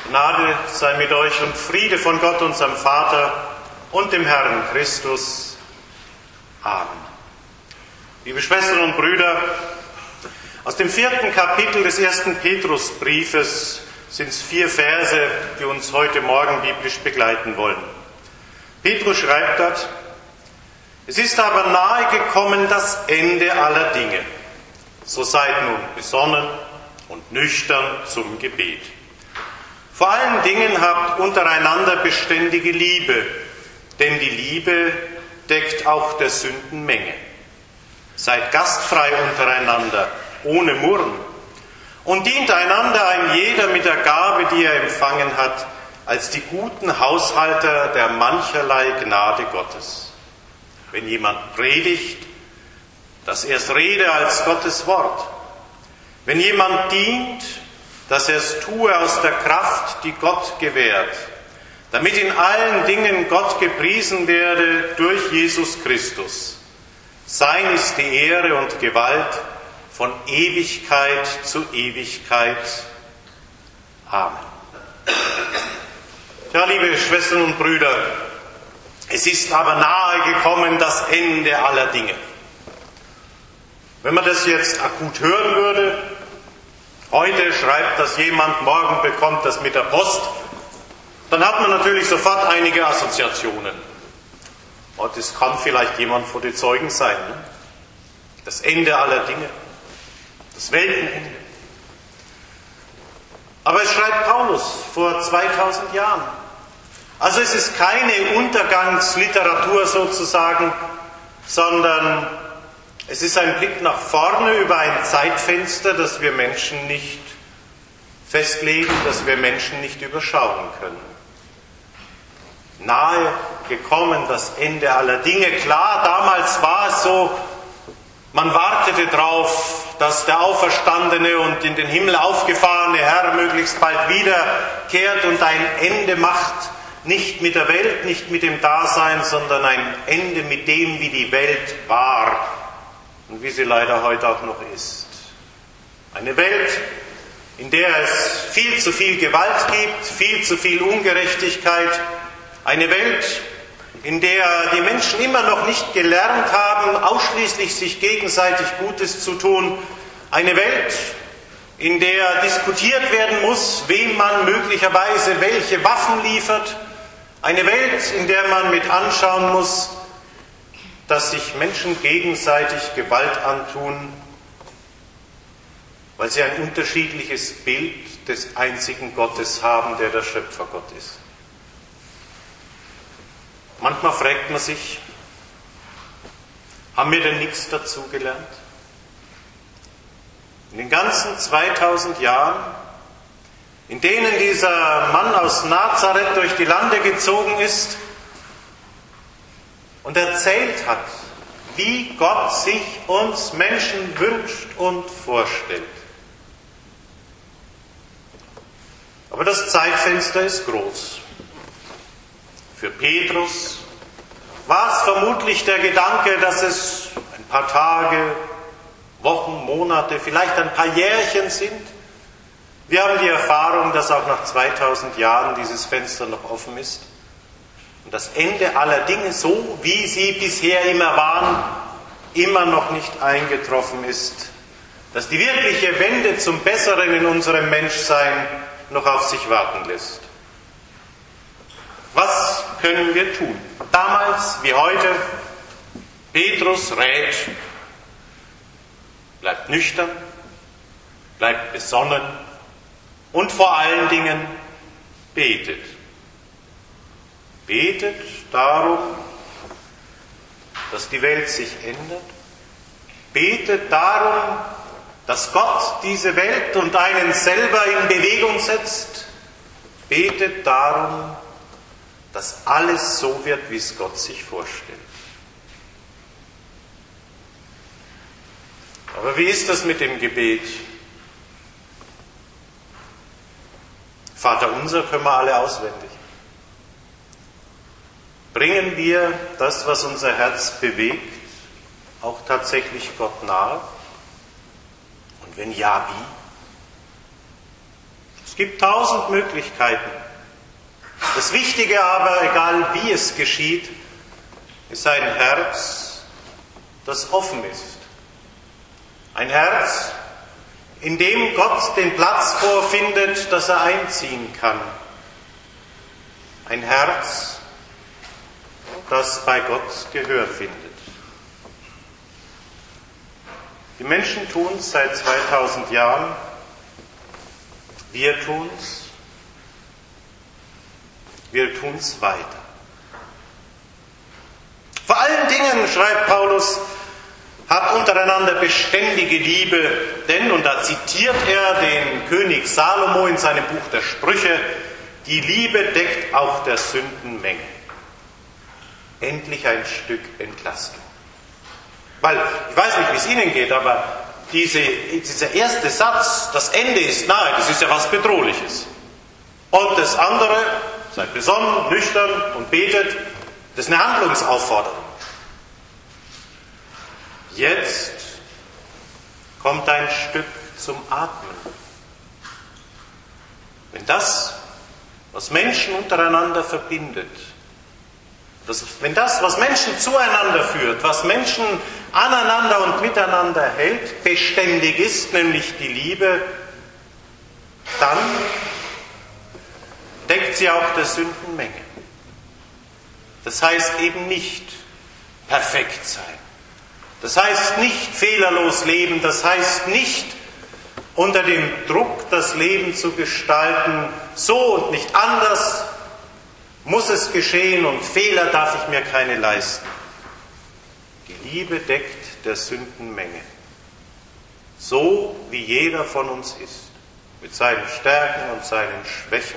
Gnade sei mit euch und Friede von Gott, unserem Vater und dem Herrn Christus. Amen. Liebe Schwestern und Brüder, aus dem 4. Kapitel des 1. Petrusbriefes sind es 4 Verse, die uns heute Morgen biblisch begleiten wollen. Petrus schreibt dort: Es ist aber nahe gekommen das Ende aller Dinge. So seid nun besonnen und nüchtern zum Gebet. Vor allen Dingen habt untereinander beständige Liebe, denn die Liebe deckt auch der Sünden Menge. Seid gastfrei untereinander, ohne Murren, und dient einander ein jeder mit der Gabe, die er empfangen hat, als die guten Haushalter der mancherlei Gnade Gottes. Wenn jemand predigt, dass er es rede als Gottes Wort. Wenn jemand dient, dass er es tue aus der Kraft, die Gott gewährt, damit in allen Dingen Gott gepriesen werde durch Jesus Christus. Sein ist die Ehre und Gewalt von Ewigkeit zu Ewigkeit. Amen. Ja, liebe Schwestern und Brüder, es ist aber nahe gekommen das Ende aller Dinge. Wenn man das jetzt akut hören würde, heute schreibt das jemand, morgen bekommt das mit der Post, dann hat man natürlich sofort einige Assoziationen. Und es kann vielleicht jemand vor den Zeugen sein. Ne? Das Ende aller Dinge, das Weltenende. Aber es schreibt Paulus vor 2000 Jahren. Also es ist keine Untergangsliteratur sozusagen, sondern es ist ein Blick nach vorne über ein Zeitfenster, das wir Menschen nicht festlegen, das wir Menschen nicht überschauen können. Nahe gekommen das Ende aller Dinge. Klar, damals war es so, man wartete darauf, dass der auferstandene und in den Himmel aufgefahrene Herr möglichst bald wiederkehrt und ein Ende macht, nicht mit der Welt, nicht mit dem Dasein, sondern ein Ende mit dem, wie die Welt war und wie sie leider heute auch noch ist. Eine Welt, in der es viel zu viel Gewalt gibt, viel zu viel Ungerechtigkeit. Eine Welt, in der die Menschen immer noch nicht gelernt haben, ausschließlich sich gegenseitig Gutes zu tun. Eine Welt, in der diskutiert werden muss, wem man möglicherweise welche Waffen liefert. Eine Welt, in der man mit anschauen muss, dass sich Menschen gegenseitig Gewalt antun, weil sie ein unterschiedliches Bild des einzigen Gottes haben, der der Schöpfergott ist. Manchmal fragt man sich, haben wir denn nichts dazugelernt? In den ganzen 2000 Jahren, in denen dieser Mann aus Nazareth durch die Lande gezogen ist und erzählt hat, wie Gott sich uns Menschen wünscht und vorstellt. Aber das Zeitfenster ist groß. Für Petrus war es vermutlich der Gedanke, dass es ein paar Tage, Wochen, Monate, vielleicht ein paar Jährchen sind. Wir haben die Erfahrung, dass auch nach 2000 Jahren dieses Fenster noch offen ist und das Ende aller Dinge, so wie sie bisher immer waren, immer noch nicht eingetroffen ist, dass die wirkliche Wende zum Besseren in unserem Menschsein noch auf sich warten lässt. Was können wir tun? Damals wie heute, Petrus rät, bleibt nüchtern, bleibt besonnen und vor allen Dingen betet. Betet darum, dass die Welt sich ändert. Betet darum, dass Gott diese Welt und einen selber in Bewegung setzt. Betet darum, dass alles so wird, wie es Gott sich vorstellt. Aber wie ist das mit dem Gebet? Vater unser können wir alle auswendig. Bringen wir das, was unser Herz bewegt, auch tatsächlich Gott nahe? Und wenn ja, wie? Es gibt 1000 Möglichkeiten. Das Wichtige aber, egal wie es geschieht, ist ein Herz, das offen ist. Ein Herz, in dem Gott den Platz vorfindet, dass er einziehen kann. Ein Herz, das bei Gott Gehör findet. Die Menschen tun es seit 2000 Jahren. Wir tun es weiter. Vor allen Dingen, schreibt Paulus, habt untereinander beständige Liebe, denn, und da zitiert er den König Salomo in seinem Buch der Sprüche, die Liebe deckt auch der Sünden Menge. Endlich ein Stück Entlastung. Weil, ich weiß nicht, wie es Ihnen geht, aber dieser erste Satz, das Ende ist nahe, das ist ja was Bedrohliches. Und das andere, seid besonnen, nüchtern und betet, das ist eine Handlungsaufforderung. Jetzt kommt ein Stück zum Atmen. Wenn das, was Menschen untereinander verbindet, wenn das, was Menschen zueinander führt, was Menschen aneinander und miteinander hält, beständig ist, nämlich die Liebe, dann deckt sie auch der Sünden Menge. Das heißt eben nicht perfekt sein. Das heißt nicht fehlerlos leben. Das heißt nicht unter dem Druck, das Leben zu gestalten, so und nicht anders muss es geschehen und Fehler darf ich mir keine leisten. Die Liebe deckt der Sünden Menge. So wie jeder von uns ist, mit seinen Stärken und seinen Schwächen,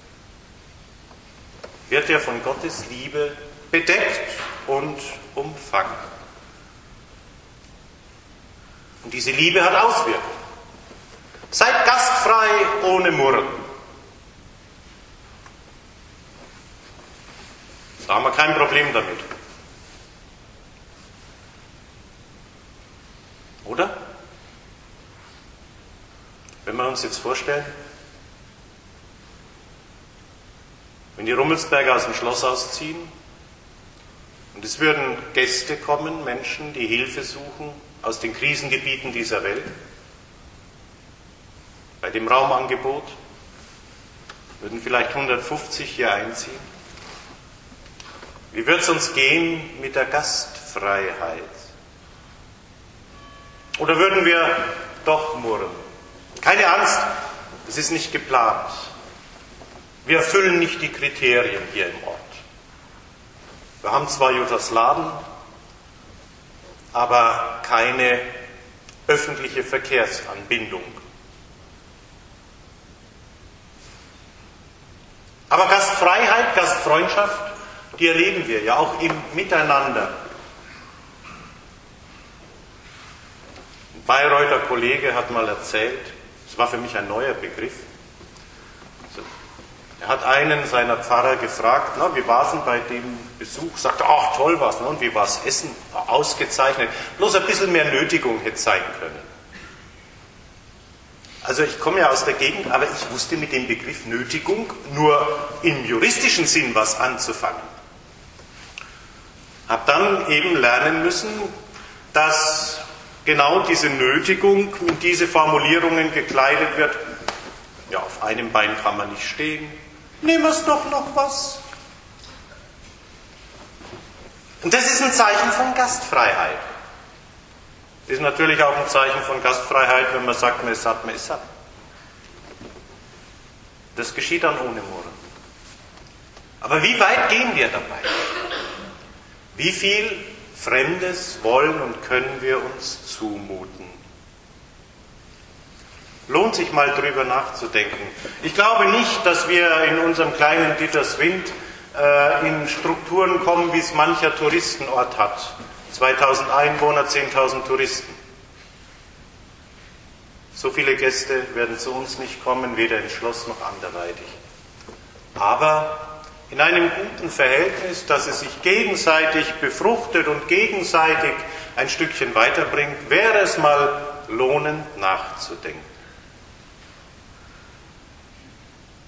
wird er von Gottes Liebe bedeckt und umfangen. Und diese Liebe hat Auswirkungen. Seid gastfrei ohne Murren. Da haben wir kein Problem damit. Oder? Wenn wir uns jetzt vorstellen, wenn die Rummelsberger aus dem Schloss ausziehen und es würden Gäste kommen, Menschen, die Hilfe suchen aus den Krisengebieten dieser Welt, bei dem Raumangebot würden vielleicht 150 hier einziehen. Wie wird es uns gehen mit der Gastfreiheit? Oder würden wir doch murren? Keine Angst, es ist nicht geplant. Wir erfüllen nicht die Kriterien hier im Ort. Wir haben zwar Jugoslawen, aber keine öffentliche Verkehrsanbindung. Aber Gastfreiheit, Gastfreundschaft, die erleben wir ja auch im Miteinander. Ein Bayreuther Kollege hat mal erzählt, das war für mich ein neuer Begriff, er hat einen seiner Pfarrer gefragt, na, wie war es denn bei dem Besuch? Sagte, ach toll war's, ne? Und wie war das Essen? War ausgezeichnet. Bloß ein bisschen mehr Nötigung hätte sein können. Also ich komme ja aus der Gegend, aber ich wusste mit dem Begriff Nötigung nur im juristischen Sinn was anzufangen. Habe dann eben lernen müssen, dass genau diese Nötigung in diese Formulierungen gekleidet wird. Ja, auf einem Bein kann man nicht stehen. Nehmen wir es doch noch was. Und das ist ein Zeichen von Gastfreiheit. Das ist natürlich auch ein Zeichen von Gastfreiheit, wenn man sagt, man ist satt, man ist satt. Das geschieht dann ohne Murren. Aber wie weit gehen wir dabei? Wie viel Fremdes wollen und können wir uns zumuten? Lohnt sich mal drüber nachzudenken. Ich glaube nicht, dass wir in unserem kleinen Ditterswind in Strukturen kommen, wie es mancher Touristenort hat. 2000 Einwohner, 10.000 Touristen. So viele Gäste werden zu uns nicht kommen, weder ins Schloss noch anderweitig. Aber in einem guten Verhältnis, dass es sich gegenseitig befruchtet und gegenseitig ein Stückchen weiterbringt, wäre es mal lohnend nachzudenken.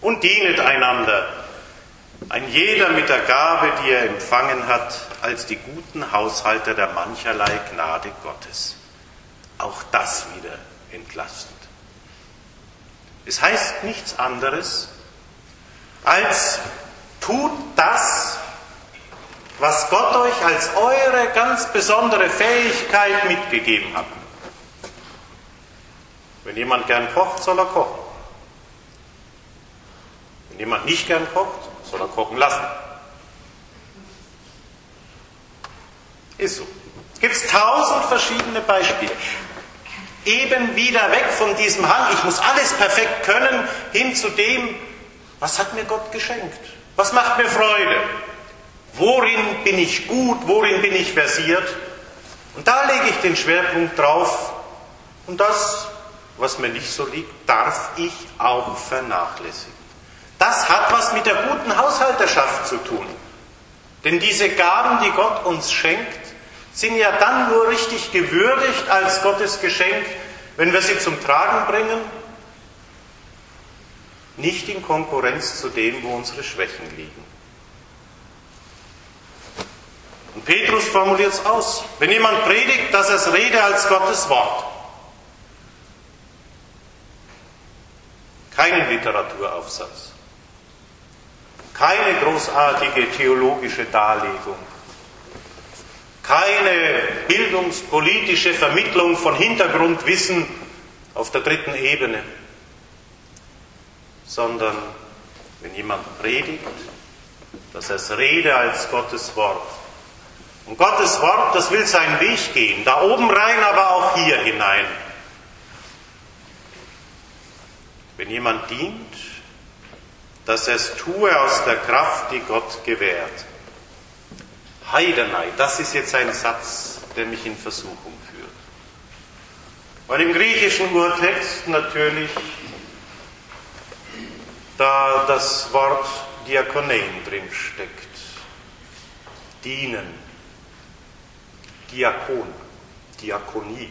und dienet einander, ein jeder mit der Gabe, die er empfangen hat, als die guten Haushalter der mancherlei Gnade Gottes. Auch das wieder entlastend. Es heißt nichts anderes, als tut das, was Gott euch als eure ganz besondere Fähigkeit mitgegeben hat. Wenn jemand gern kocht, soll er kochen. Wenn jemand nicht gern kocht, soll er kochen lassen. Ist so. Es gibt 1000 verschiedene Beispiele. Eben wieder weg von diesem Hang, ich muss alles perfekt können, hin zu dem, was hat mir Gott geschenkt? Was macht mir Freude? Worin bin ich gut? Worin bin ich versiert? Und da lege ich den Schwerpunkt drauf. Und das, was mir nicht so liegt, darf ich auch vernachlässigen. Das hat was mit der guten Haushalterschaft zu tun. Denn diese Gaben, die Gott uns schenkt, sind ja dann nur richtig gewürdigt als Gottes Geschenk, wenn wir sie zum Tragen bringen, nicht in Konkurrenz zu dem, wo unsere Schwächen liegen. Und Petrus formuliert es aus. Wenn jemand predigt, dass er es rede als Gottes Wort. Keinen Literaturaufsatz. Keine großartige theologische Darlegung. Keine bildungspolitische Vermittlung von Hintergrundwissen auf der 3. Ebene. Sondern wenn jemand predigt, dass er es rede als Gottes Wort. Und Gottes Wort, das will seinen Weg gehen, da oben rein, aber auch hier hinein. Wenn jemand dient, dass er es tue aus der Kraft, die Gott gewährt. Heidenei, das ist jetzt ein Satz, der mich in Versuchung führt. Weil im griechischen Urtext natürlich da das Wort Diakonein drin steckt. Dienen, Diakon, Diakonie.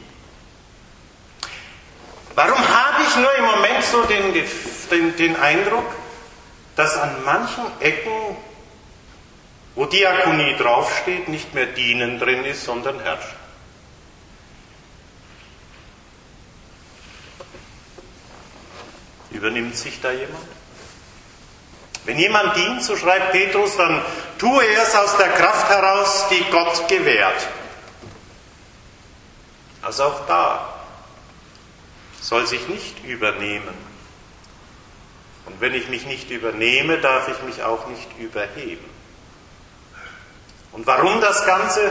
Warum habe ich nur im Moment so den Eindruck, dass an manchen Ecken, wo Diakonie draufsteht, nicht mehr Dienen drin ist, sondern Herrschen? Übernimmt sich da jemand? Wenn jemand dient, so schreibt Petrus, dann tue er es aus der Kraft heraus, die Gott gewährt. Also auch da soll sich nicht übernehmen. Und wenn ich mich nicht übernehme, darf ich mich auch nicht überheben. Und warum das Ganze?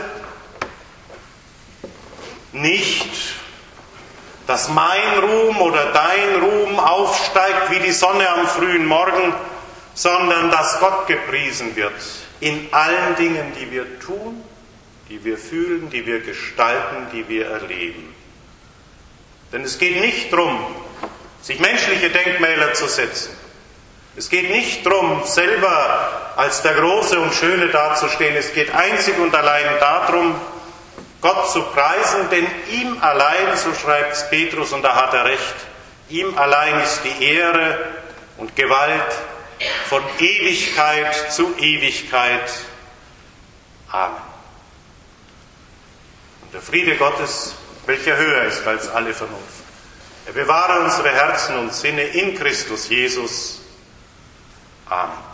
Nicht, dass mein Ruhm oder dein Ruhm aufsteigt wie die Sonne am frühen Morgen, sondern dass Gott gepriesen wird in allen Dingen, die wir tun, die wir fühlen, die wir gestalten, die wir erleben. Denn es geht nicht darum, sich menschliche Denkmäler zu setzen. Es geht nicht darum, selber als der Große und Schöne dazustehen. Es geht einzig und allein darum, Gott zu preisen, denn ihm allein, so schreibt Petrus, und da hat er recht, ihm allein ist die Ehre und Gewalt von Ewigkeit zu Ewigkeit. Amen. Und der Friede Gottes, welcher höher ist als alle Vernunft, er bewahre unsere Herzen und Sinne in Christus Jesus. Amen.